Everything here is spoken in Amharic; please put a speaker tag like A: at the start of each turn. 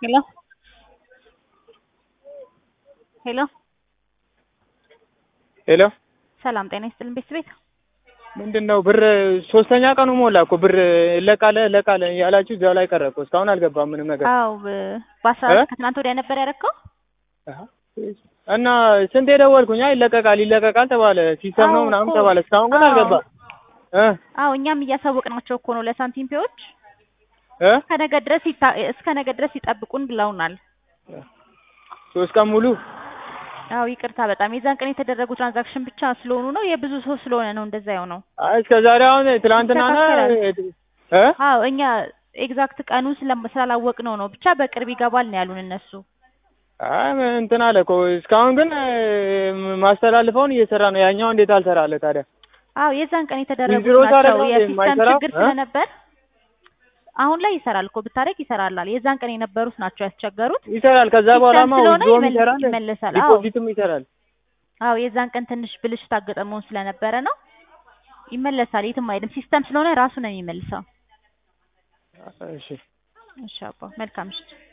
A: Hello? ሄሎ
B: ሄሎ
A: ሰላም ጤና ይስጥልን ቤት
B: ምንድነው ብር ሶስተኛ ቀኑ ሞላ እኮ ብር ለቃለ ያላችሁ እዛው ላይ ቀረ እኮ እስካሁን አልገባም ምንም ነገር።
A: አው በ14 ከትናንት ወዲያ ነበር ያደረከው
B: እና ስንት ደወልኩኝ ይለቀቃል ተባለ ሲስተም ነው ምናምን ተባለ እስካሁን ግን አልገባም።
A: አው እኛም እያሳወቅናቸው እኮ ነው ለሳንቲም ፔዎች እስከ ነገ ድረስ ይጠብቁን ብለውናል።
B: 3 ቀን ሙሉ
A: አው ይቅርታ በጣም የዛን ቀን የተደረጉ ትራንዛክሽን ብቻ ስለሆኑ ነው የብዙ ሰው ስለሆነ ነው እንደዛ ነው።
B: አይ እስከ ዛሬ አሁን ትላንትናና
A: አው እኛ ኤግዛክት ቀኑን ስላላወቅነው ነው ብቻ በቅርብ ይገባል ነው ያሉን እነሱ።
B: አይ እንትን አለ እኮ እስካሁን ግን ማስተላልፈውን እየሰራ ነው። ያኛው እንዴት አልሰራለ ታዲያ?
A: አው የዛን ቀን የተደረጉ ናቸው የሲስተም ችግር ስለነበር አሁን ላይ ይሰራል እኮ ብታረክ ይሰራላል። የዛን ቀን የነበሩት ናቸው ያስቸገሩት።
B: ይሰራል ከዛ በኋላማ ዊዝዶም ይሰራል
A: ይመለሳል።
B: ዲፖዚትም ይሰራል።
A: አው የዛን ቀን ትንሽ ብልሽት አጋጥሞን ስለነበረ ነው ይመለሳል። የትም አይደለም ሲስተም ስለሆነ ራሱ ነው የሚመልሰው።
B: እሺ
A: እሺ አባ መልካም እሺ